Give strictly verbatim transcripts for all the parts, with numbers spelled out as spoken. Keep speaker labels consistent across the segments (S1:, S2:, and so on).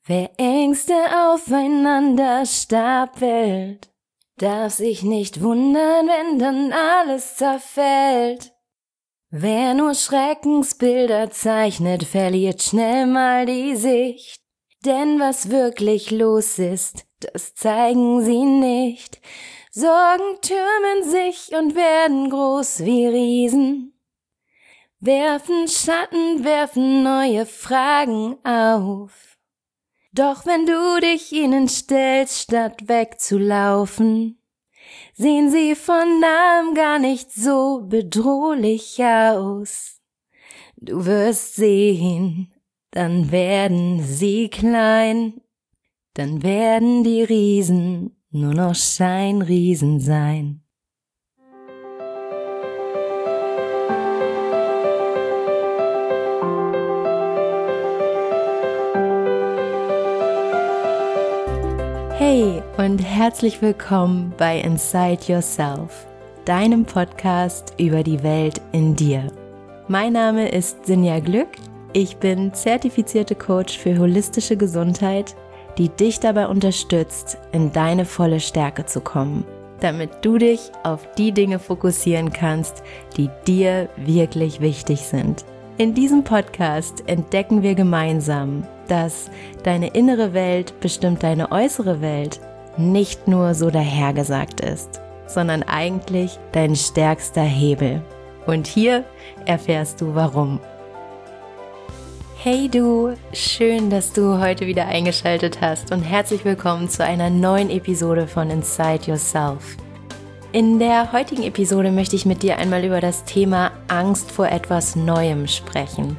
S1: Wer Ängste aufeinander stapelt, darf sich nicht wundern, wenn dann alles zerfällt. Wer nur Schreckensbilder zeichnet, verliert schnell mal die Sicht. Denn was wirklich los ist, das zeigen sie nicht. Sorgen türmen sich und werden groß wie Riesen. Werfen Schatten, werfen neue Fragen auf. Doch wenn du dich ihnen stellst, statt wegzulaufen, sehen sie von nahem gar nicht so bedrohlich aus. Du wirst sehen, dann werden sie klein, dann werden die Riesen nur noch Scheinriesen sein. Hey und herzlich willkommen bei Inside Yourself, deinem Podcast über die Welt in dir. Mein Name ist Sinja Glück, ich bin zertifizierte Coach für holistische Gesundheit, die dich dabei unterstützt, in deine volle Stärke zu kommen, damit du dich auf die Dinge fokussieren kannst, die dir wirklich wichtig sind. In diesem Podcast entdecken wir gemeinsam, dass deine innere Welt bestimmt deine äußere Welt nicht nur so dahergesagt ist, sondern eigentlich dein stärkster Hebel. Und hier erfährst du warum. Hey du, schön, dass du heute wieder eingeschaltet hast und herzlich willkommen zu einer neuen Episode von Inside Yourself. In der heutigen Episode möchte ich mit dir einmal über das Thema Angst vor etwas Neuem sprechen.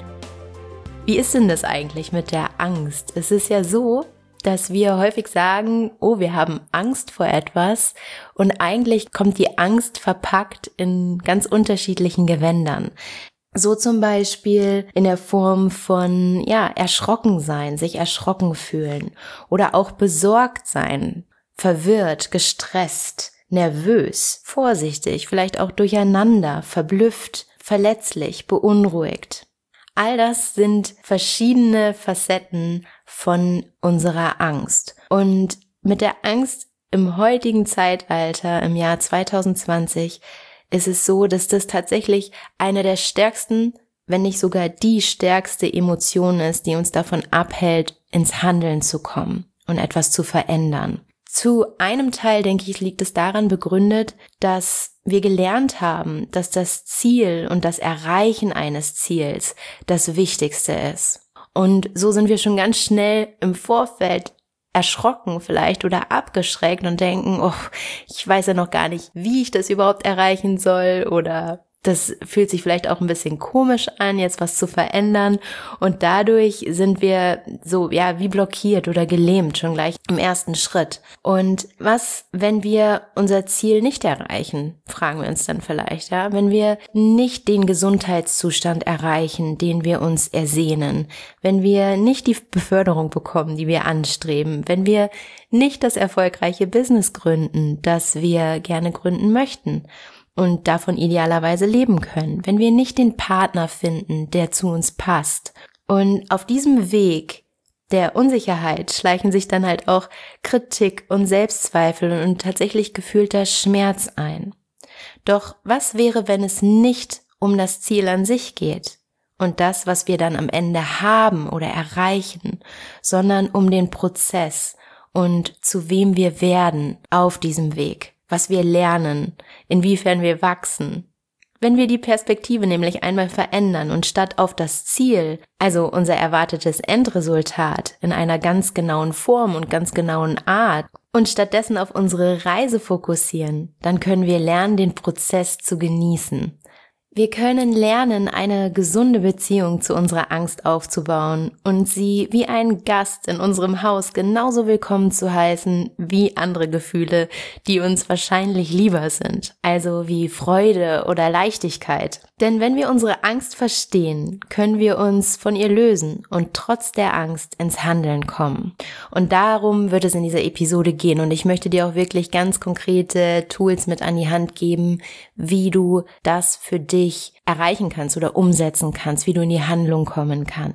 S1: Wie ist denn das eigentlich mit der Angst? Es ist ja so, dass wir häufig sagen, oh, wir haben Angst vor etwas und eigentlich kommt die Angst verpackt in ganz unterschiedlichen Gewändern. So zum Beispiel in der Form von, ja, erschrocken sein, sich erschrocken fühlen oder auch besorgt sein, verwirrt, gestresst, nervös, vorsichtig, vielleicht auch durcheinander, verblüfft, verletzlich, beunruhigt. All das sind verschiedene Facetten von unserer Angst. Und mit der Angst im heutigen Zeitalter, im Jahr zwanzig zwanzig, ist es so, dass das tatsächlich eine der stärksten, wenn nicht sogar die stärkste Emotion ist, die uns davon abhält, ins Handeln zu kommen und etwas zu verändern. Zu einem Teil, denke ich, liegt es daran begründet, dass wir gelernt haben, dass das Ziel und das Erreichen eines Ziels das Wichtigste ist. Und so sind wir schon ganz schnell im Vorfeld erschrocken vielleicht oder abgeschreckt und denken, oh, ich weiß ja noch gar nicht, wie ich das überhaupt erreichen soll oder das fühlt sich vielleicht auch ein bisschen komisch an, jetzt was zu verändern und dadurch sind wir so, ja, wie blockiert oder gelähmt schon gleich im ersten Schritt. Und was, wenn wir unser Ziel nicht erreichen, fragen wir uns dann vielleicht, ja, wenn wir nicht den Gesundheitszustand erreichen, den wir uns ersehnen, wenn wir nicht die Beförderung bekommen, die wir anstreben, wenn wir nicht das erfolgreiche Business gründen, das wir gerne gründen möchten, und davon idealerweise leben können, wenn wir nicht den Partner finden, der zu uns passt. Und auf diesem Weg der Unsicherheit schleichen sich dann halt auch Kritik und Selbstzweifel und tatsächlich gefühlter Schmerz ein. Doch was wäre, wenn es nicht um das Ziel an sich geht und das, was wir dann am Ende haben oder erreichen, sondern um den Prozess und zu wem wir werden auf diesem Weg? Was wir lernen, inwiefern wir wachsen. Wenn wir die Perspektive nämlich einmal verändern und statt auf das Ziel, also unser erwartetes Endresultat in einer ganz genauen Form und ganz genauen Art und stattdessen auf unsere Reise fokussieren, dann können wir lernen, den Prozess zu genießen. Wir können lernen, eine gesunde Beziehung zu unserer Angst aufzubauen und sie wie ein Gast in unserem Haus genauso willkommen zu heißen wie andere Gefühle, die uns wahrscheinlich lieber sind, also wie Freude oder Leichtigkeit. Denn wenn wir unsere Angst verstehen, können wir uns von ihr lösen und trotz der Angst ins Handeln kommen. Und darum wird es in dieser Episode gehen und ich möchte dir auch wirklich ganz konkrete Tools mit an die Hand geben, wie du das für dich erreichen kannst oder umsetzen kannst, wie du in die Handlung kommen kannst.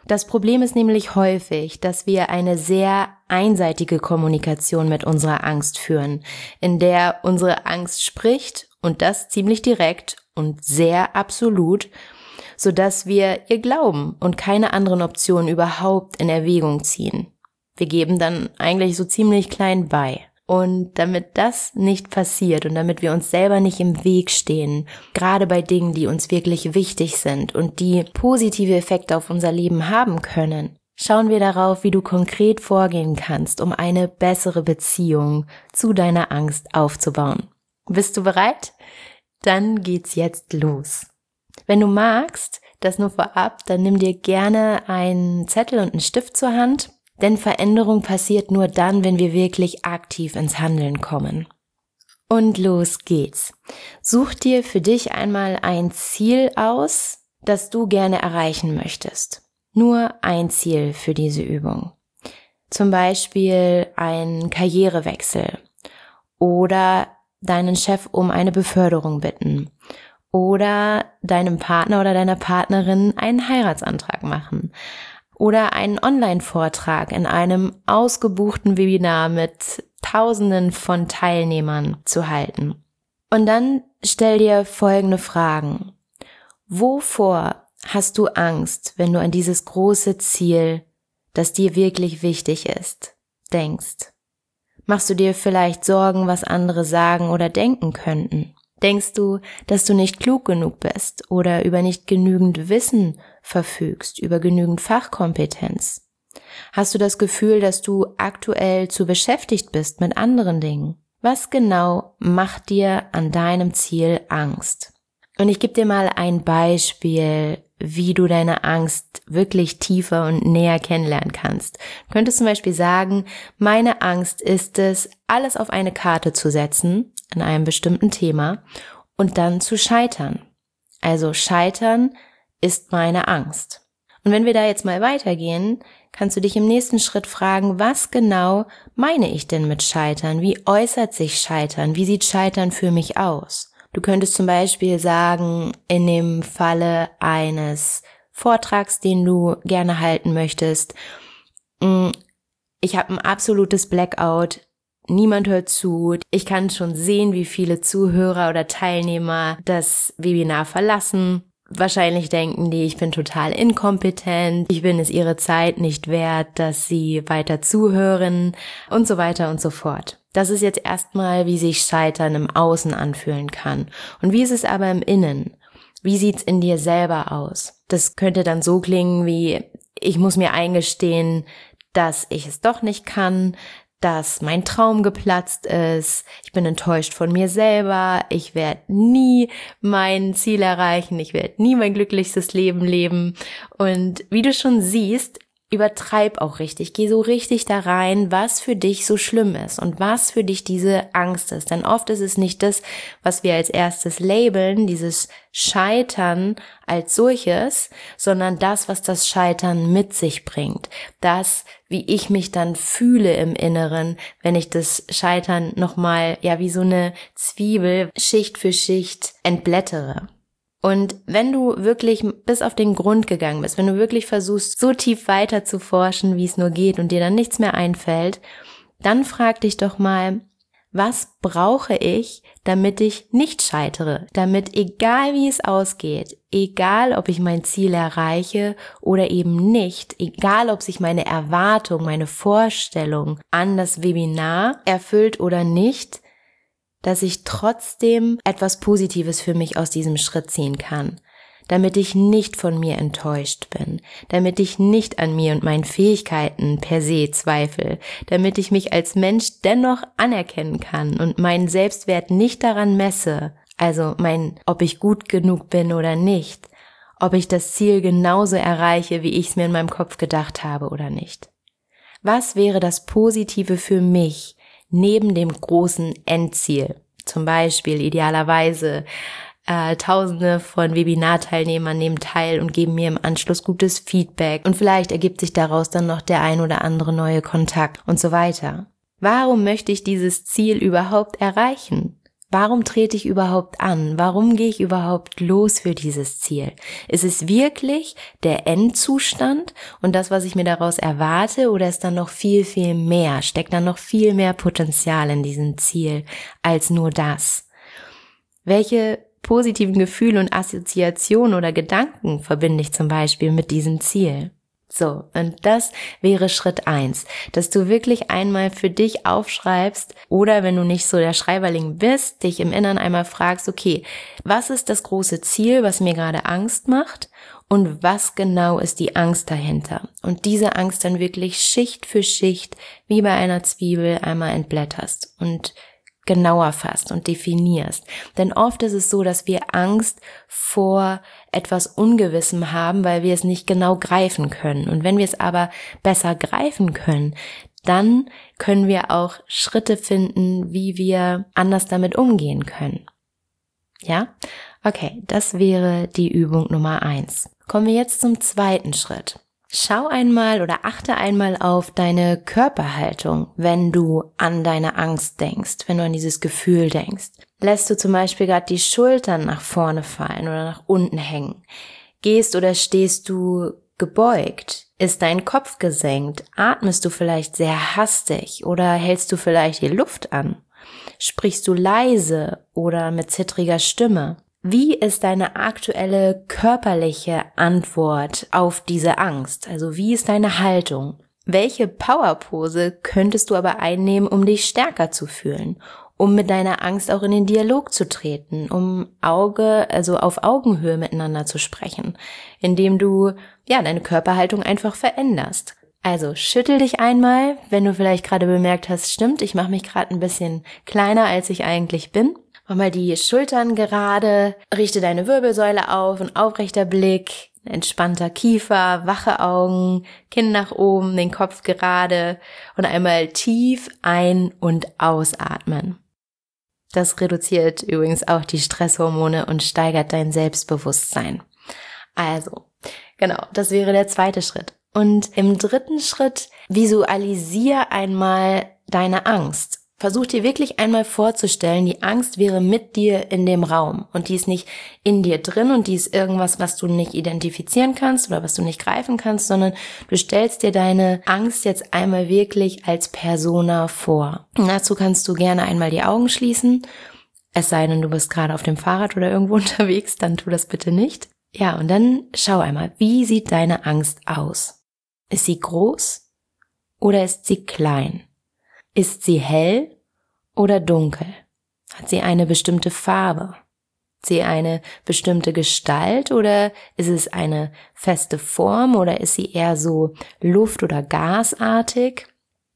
S1: Das Problem ist nämlich häufig, dass wir eine sehr einseitige Kommunikation mit unserer Angst führen, in der unsere Angst spricht und das ziemlich direkt und sehr absolut, sodass wir ihr glauben und keine anderen Optionen überhaupt in Erwägung ziehen. Wir geben dann eigentlich so ziemlich klein bei. Und damit das nicht passiert und damit wir uns selber nicht im Weg stehen, gerade bei Dingen, die uns wirklich wichtig sind und die positive Effekte auf unser Leben haben können, schauen wir darauf, wie du konkret vorgehen kannst, um eine bessere Beziehung zu deiner Angst aufzubauen. Bist du bereit? Dann geht's jetzt los. Wenn du magst, das nur vorab, dann nimm dir gerne einen Zettel und einen Stift zur Hand. Denn Veränderung passiert nur dann, wenn wir wirklich aktiv ins Handeln kommen. Und los geht's. Such dir für dich einmal ein Ziel aus, das du gerne erreichen möchtest. Nur ein Ziel für diese Übung. Zum Beispiel ein Karrierewechsel oder deinen Chef um eine Beförderung bitten oder deinem Partner oder deiner Partnerin einen Heiratsantrag machen. Oder einen Online-Vortrag in einem ausgebuchten Webinar mit Tausenden von Teilnehmern zu halten. Und dann stell dir folgende Fragen. Wovor hast du Angst, wenn du an dieses große Ziel, das dir wirklich wichtig ist, denkst? Machst du dir vielleicht Sorgen, was andere sagen oder denken könnten? Denkst du, dass du nicht klug genug bist oder über nicht genügend Wissen verfügst, über genügend Fachkompetenz? Hast du das Gefühl, dass du aktuell zu beschäftigt bist mit anderen Dingen? Was genau macht dir an deinem Ziel Angst? Und ich gebe dir mal ein Beispiel, wie du deine Angst wirklich tiefer und näher kennenlernen kannst. Du könntest zum Beispiel sagen, meine Angst ist es, alles auf eine Karte zu setzen, in einem bestimmten Thema, und dann zu scheitern. Also scheitern ist meine Angst. Und wenn wir da jetzt mal weitergehen, kannst du dich im nächsten Schritt fragen, was genau meine ich denn mit Scheitern? Wie äußert sich Scheitern? Wie sieht Scheitern für mich aus? Du könntest zum Beispiel sagen, in dem Falle eines Vortrags, den du gerne halten möchtest, ich habe ein absolutes Blackout, niemand hört zu, ich kann schon sehen, wie viele Zuhörer oder Teilnehmer das Webinar verlassen. Wahrscheinlich denken die, ich bin total inkompetent, ich bin es ihre Zeit nicht wert, dass sie weiter zuhören und so weiter und so fort. Das ist jetzt erstmal, wie sich Scheitern im Außen anfühlen kann. Und wie ist es aber im Innen? Wie sieht's in dir selber aus? Das könnte dann so klingen wie, ich muss mir eingestehen, dass ich es doch nicht kann, dass mein Traum geplatzt ist, ich bin enttäuscht von mir selber, ich werde nie mein Ziel erreichen, ich werde nie mein glücklichstes Leben leben. Und wie du schon siehst, übertreib auch richtig, geh so richtig da rein, was für dich so schlimm ist und was für dich diese Angst ist. Denn oft ist es nicht das, was wir als erstes labeln, dieses Scheitern als solches, sondern das, was das Scheitern mit sich bringt. Das, wie ich mich dann fühle im Inneren, wenn ich das Scheitern nochmal, ja, wie so eine Zwiebel Schicht für Schicht entblättere. Und wenn du wirklich bis auf den Grund gegangen bist, wenn du wirklich versuchst, so tief weiter zu forschen, wie es nur geht und dir dann nichts mehr einfällt, dann frag dich doch mal, was brauche ich, damit ich nicht scheitere? Damit egal wie es ausgeht, egal ob ich mein Ziel erreiche oder eben nicht, egal ob sich meine Erwartung, meine Vorstellung an das Webinar erfüllt oder nicht, dass ich trotzdem etwas Positives für mich aus diesem Schritt ziehen kann, damit ich nicht von mir enttäuscht bin, damit ich nicht an mir und meinen Fähigkeiten per se zweifle, damit ich mich als Mensch dennoch anerkennen kann und meinen Selbstwert nicht daran messe, also mein, ob ich gut genug bin oder nicht, ob ich das Ziel genauso erreiche, wie ich es mir in meinem Kopf gedacht habe oder nicht. Was wäre das Positive für mich, neben dem großen Endziel, zum Beispiel idealerweise äh, Tausende von Webinarteilnehmern nehmen teil und geben mir im Anschluss gutes Feedback und vielleicht ergibt sich daraus dann noch der ein oder andere neue Kontakt und so weiter. Warum möchte ich dieses Ziel überhaupt erreichen? Warum trete ich überhaupt an? Warum gehe ich überhaupt los für dieses Ziel? Ist es wirklich der Endzustand und das, was ich mir daraus erwarte, oder ist dann noch viel, viel mehr? Steckt dann noch viel mehr Potenzial in diesem Ziel als nur das? Welche positiven Gefühle und Assoziationen oder Gedanken verbinde ich zum Beispiel mit diesem Ziel? So, und das wäre Schritt eins, dass du wirklich einmal für dich aufschreibst oder wenn du nicht so der Schreiberling bist, dich im Inneren einmal fragst, okay, was ist das große Ziel, was mir gerade Angst macht und was genau ist die Angst dahinter? Und diese Angst dann wirklich Schicht für Schicht wie bei einer Zwiebel einmal entblätterst und genauer fasst und definierst. Denn oft ist es so, dass wir Angst vor etwas Ungewissem haben, weil wir es nicht genau greifen können. Und wenn wir es aber besser greifen können, dann können wir auch Schritte finden, wie wir anders damit umgehen können. Ja? Okay, das wäre die Übung Nummer eins. Kommen wir jetzt zum zweiten Schritt. Schau einmal oder achte einmal auf deine Körperhaltung, wenn du an deine Angst denkst, wenn du an dieses Gefühl denkst. Lässt du zum Beispiel gerade die Schultern nach vorne fallen oder nach unten hängen? Gehst oder stehst du gebeugt? Ist dein Kopf gesenkt? Atmest du vielleicht sehr hastig oder hältst du vielleicht die Luft an? Sprichst du leise oder mit zittriger Stimme? Wie ist deine aktuelle körperliche Antwort auf diese Angst? Also wie ist deine Haltung? Welche Powerpose könntest du aber einnehmen, um dich stärker zu fühlen? Um mit deiner Angst auch in den Dialog zu treten, um Auge, also auf Augenhöhe miteinander zu sprechen, indem du, ja, deine Körperhaltung einfach veränderst. Also schüttel dich einmal, wenn du vielleicht gerade bemerkt hast, stimmt, ich mache mich gerade ein bisschen kleiner, als ich eigentlich bin. Mach mal die Schultern gerade, richte deine Wirbelsäule auf, ein aufrechter Blick, ein entspannter Kiefer, wache Augen, Kinn nach oben, den Kopf gerade und einmal tief ein- und ausatmen. Das reduziert übrigens auch die Stresshormone und steigert dein Selbstbewusstsein. Also, genau, das wäre der zweite Schritt. Und im dritten Schritt visualisier einmal deine Angst. Versuch dir wirklich einmal vorzustellen, die Angst wäre mit dir in dem Raum und die ist nicht in dir drin und die ist irgendwas, was du nicht identifizieren kannst oder was du nicht greifen kannst, sondern du stellst dir deine Angst jetzt einmal wirklich als Persona vor. Und dazu kannst du gerne einmal die Augen schließen, es sei denn, du bist gerade auf dem Fahrrad oder irgendwo unterwegs, dann tu das bitte nicht. Ja, und dann schau einmal, wie sieht deine Angst aus? Ist sie groß oder ist sie klein? Ist sie hell oder dunkel? Hat sie eine bestimmte Farbe? Hat sie eine bestimmte Gestalt oder ist es eine feste Form oder ist sie eher so luft- oder gasartig?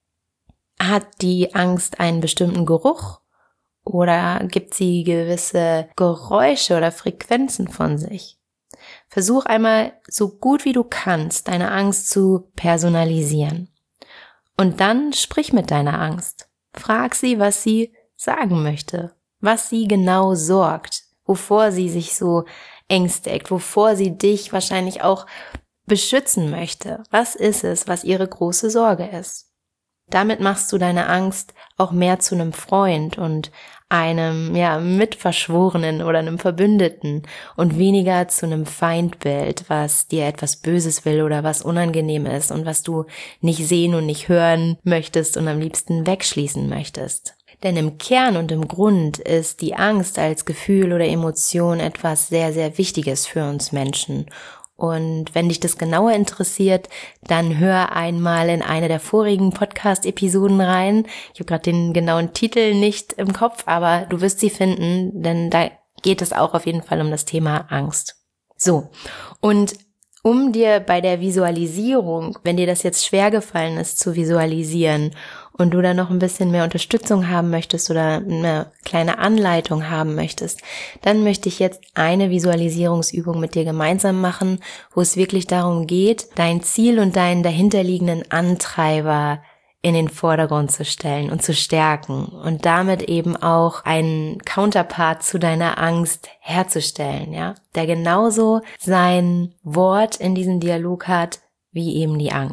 S1: Hat die Angst einen bestimmten Geruch oder gibt sie gewisse Geräusche oder Frequenzen von sich? Versuch einmal so gut wie du kannst, deine Angst zu personalisieren. Und dann sprich mit deiner Angst. Frag sie, was sie sagen möchte, was sie genau sorgt, wovor sie sich so ängstigt, wovor sie dich wahrscheinlich auch beschützen möchte. Was ist es, was ihre große Sorge ist? Damit machst du deine Angst auch mehr zu einem Freund und einem, ja, Mitverschworenen oder einem Verbündeten und weniger zu einem Feindbild, was dir etwas Böses will oder was unangenehm ist und was du nicht sehen und nicht hören möchtest und am liebsten wegschließen möchtest. Denn im Kern und im Grund ist die Angst als Gefühl oder Emotion etwas sehr, sehr Wichtiges für uns Menschen. Und wenn dich das genauer interessiert, dann hör einmal in eine der vorigen Podcast-Episoden rein. Ich habe gerade den genauen Titel nicht im Kopf, aber du wirst sie finden, denn da geht es auch auf jeden Fall um das Thema Angst. So, und um dir bei der Visualisierung, wenn dir das jetzt schwer gefallen ist zu visualisieren und du da noch ein bisschen mehr Unterstützung haben möchtest oder eine kleine Anleitung haben möchtest, dann möchte ich jetzt eine Visualisierungsübung mit dir gemeinsam machen, wo es wirklich darum geht, dein Ziel und deinen dahinterliegenden Antreiber in den Vordergrund zu stellen und zu stärken und damit eben auch einen Counterpart zu deiner Angst herzustellen, ja, der genauso sein Wort in diesem Dialog hat wie eben die Angst.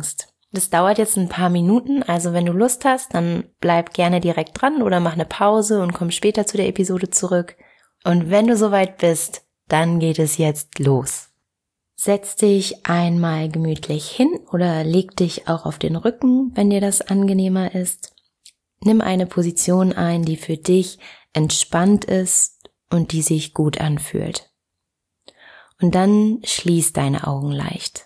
S1: Das dauert jetzt ein paar Minuten, also wenn du Lust hast, dann bleib gerne direkt dran oder mach eine Pause und komm später zu der Episode zurück. Und wenn du soweit bist, dann geht es jetzt los. Setz dich einmal gemütlich hin oder leg dich auch auf den Rücken, wenn dir das angenehmer ist. Nimm eine Position ein, die für dich entspannt ist und die sich gut anfühlt. Und dann schließ deine Augen leicht.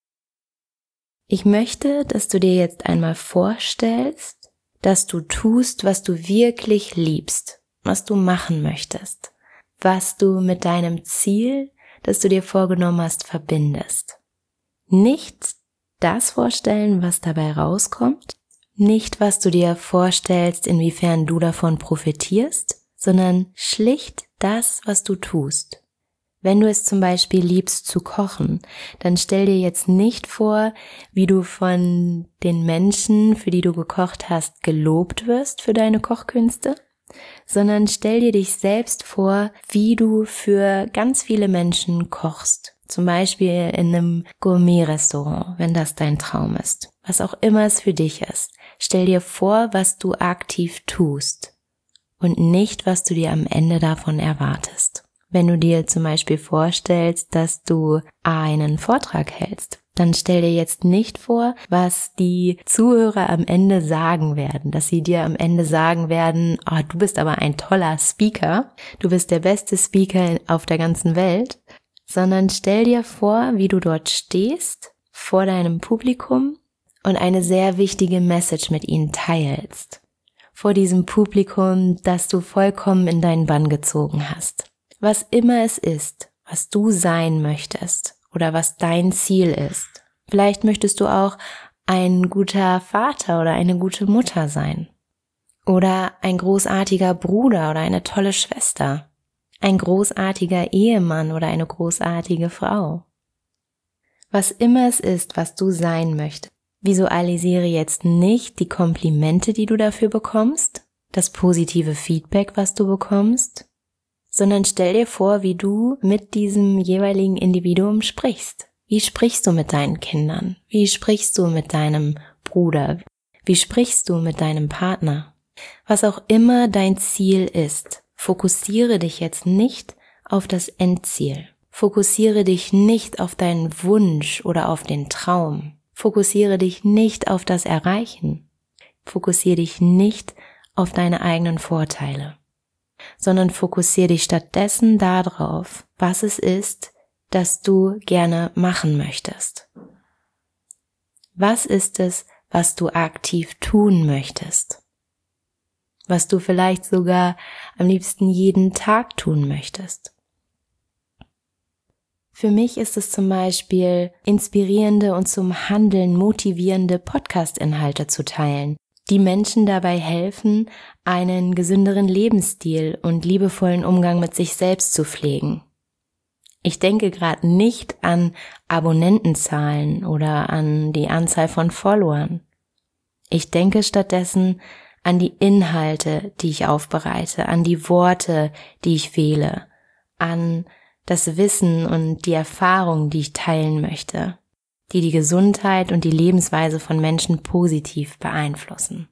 S1: Ich möchte, dass du dir jetzt einmal vorstellst, dass du tust, was du wirklich liebst, was du machen möchtest, was du mit deinem Ziel, das du dir vorgenommen hast, verbindest. Nicht das vorstellen, was dabei rauskommt, nicht was du dir vorstellst, inwiefern du davon profitierst, sondern schlicht das, was du tust. Wenn du es zum Beispiel liebst zu kochen, dann stell dir jetzt nicht vor, wie du von den Menschen, für die du gekocht hast, gelobt wirst für deine Kochkünste, sondern stell dir dich selbst vor, wie du für ganz viele Menschen kochst. Zum Beispiel in einem Gourmet-Restaurant, wenn das dein Traum ist. Was auch immer es für dich ist. Stell dir vor, was du aktiv tust und nicht, was du dir am Ende davon erwartest. Wenn du dir zum Beispiel vorstellst, dass du einen Vortrag hältst, dann stell dir jetzt nicht vor, was die Zuhörer am Ende sagen werden, dass sie dir am Ende sagen werden, oh, du bist aber ein toller Speaker, du bist der beste Speaker auf der ganzen Welt, sondern stell dir vor, wie du dort stehst, vor deinem Publikum und eine sehr wichtige Message mit ihnen teilst. Vor diesem Publikum, das du vollkommen in deinen Bann gezogen hast. Was immer es ist, was du sein möchtest oder was dein Ziel ist. Vielleicht möchtest du auch ein guter Vater oder eine gute Mutter sein. Oder ein großartiger Bruder oder eine tolle Schwester. Ein großartiger Ehemann oder eine großartige Frau. Was immer es ist, was du sein möchtest. Visualisiere jetzt nicht die Komplimente, die du dafür bekommst, das positive Feedback, was du bekommst, sondern stell dir vor, wie du mit diesem jeweiligen Individuum sprichst. Wie sprichst du mit deinen Kindern? Wie sprichst du mit deinem Bruder? Wie sprichst du mit deinem Partner? Was auch immer dein Ziel ist, fokussiere dich jetzt nicht auf das Endziel. Fokussiere dich nicht auf deinen Wunsch oder auf den Traum. Fokussiere dich nicht auf das Erreichen. Fokussiere dich nicht auf deine eigenen Vorteile, sondern fokussiere dich stattdessen darauf, was es ist, das du gerne machen möchtest. Was ist es, was du aktiv tun möchtest? Was du vielleicht sogar am liebsten jeden Tag tun möchtest? Für mich ist es zum Beispiel, inspirierende und zum Handeln motivierende Podcast-Inhalte zu teilen, die Menschen dabei helfen, einen gesünderen Lebensstil und liebevollen Umgang mit sich selbst zu pflegen. Ich denke gerade nicht an Abonnentenzahlen oder an die Anzahl von Followern. Ich denke stattdessen an die Inhalte, die ich aufbereite, an die Worte, die ich wähle, an das Wissen und die Erfahrung, die ich teilen möchte, die die Gesundheit und die Lebensweise von Menschen positiv beeinflussen.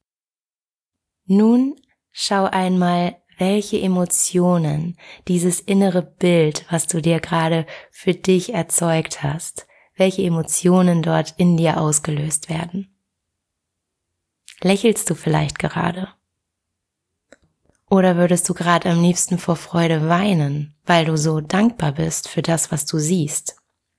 S1: Nun schau einmal, welche Emotionen dieses innere Bild, was du dir gerade für dich erzeugt hast, welche Emotionen dort in dir ausgelöst werden. Lächelst du vielleicht gerade? Oder würdest du gerade am liebsten vor Freude weinen, weil du so dankbar bist für das, was du siehst?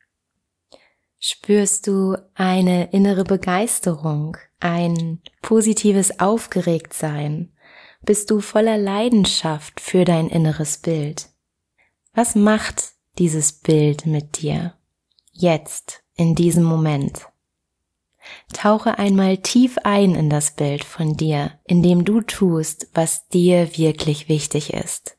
S1: Spürst du eine innere Begeisterung, ein positives Aufgeregtsein? Bist du voller Leidenschaft für dein inneres Bild? Was macht dieses Bild mit dir? Jetzt, in diesem Moment. Tauche einmal tief ein in das Bild von dir, indem du tust, was dir wirklich wichtig ist.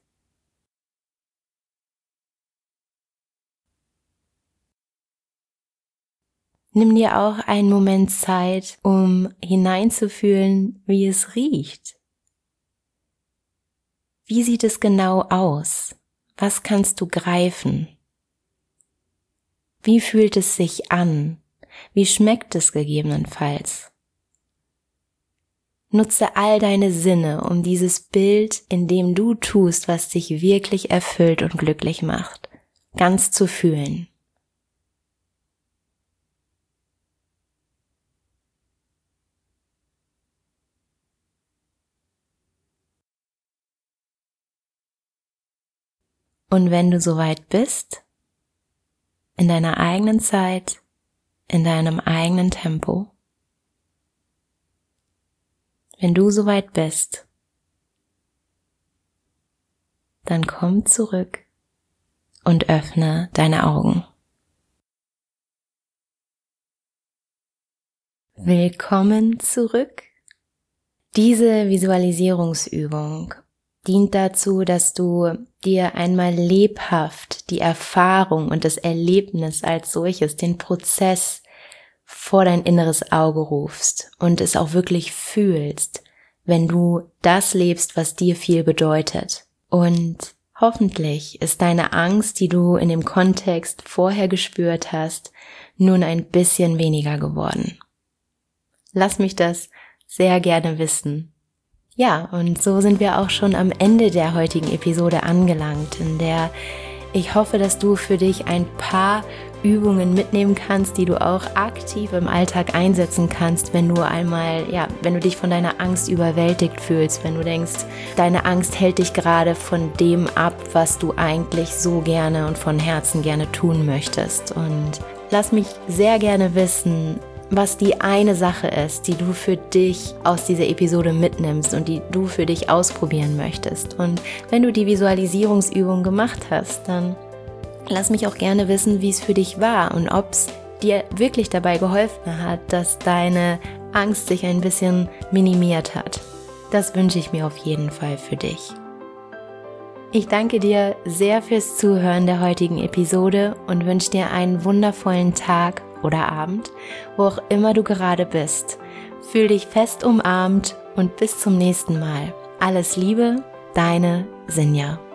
S1: Nimm dir auch einen Moment Zeit, um hineinzufühlen, wie es riecht. Wie sieht es genau aus? Was kannst du greifen? Wie fühlt es sich an? Wie schmeckt es gegebenenfalls? Nutze all deine Sinne, um dieses Bild, in dem du tust, was dich wirklich erfüllt und glücklich macht, ganz zu fühlen. Und wenn du soweit bist, in deiner eigenen Zeit, in deinem eigenen Tempo, wenn du soweit bist, dann komm zurück und öffne deine Augen. Willkommen zurück. Diese Visualisierungsübung dient dazu, dass du dir einmal lebhaft die Erfahrung und das Erlebnis als solches, den Prozess vor dein inneres Auge rufst und es auch wirklich fühlst, wenn du das lebst, was dir viel bedeutet. Und hoffentlich ist deine Angst, die du in dem Kontext vorher gespürt hast, nun ein bisschen weniger geworden. Lass mich das sehr gerne wissen. Ja, und so sind wir auch schon am Ende der heutigen Episode angelangt, in der ich hoffe, dass du für dich ein paar Übungen mitnehmen kannst, die du auch aktiv im Alltag einsetzen kannst, wenn du einmal, ja, wenn du dich von deiner Angst überwältigt fühlst, wenn du denkst, deine Angst hält dich gerade von dem ab, was du eigentlich so gerne und von Herzen gerne tun möchtest. Und lass mich sehr gerne wissen, was die eine Sache ist, die du für dich aus dieser Episode mitnimmst und die du für dich ausprobieren möchtest. Und wenn du die Visualisierungsübung gemacht hast, dann lass mich auch gerne wissen, wie es für dich war und ob es dir wirklich dabei geholfen hat, dass deine Angst sich ein bisschen minimiert hat. Das wünsche ich mir auf jeden Fall für dich. Ich danke dir sehr fürs Zuhören der heutigen Episode und wünsche dir einen wundervollen Tag oder Abend, wo auch immer du gerade bist. Fühl dich fest umarmt und bis zum nächsten Mal. Alles Liebe, deine Sinja.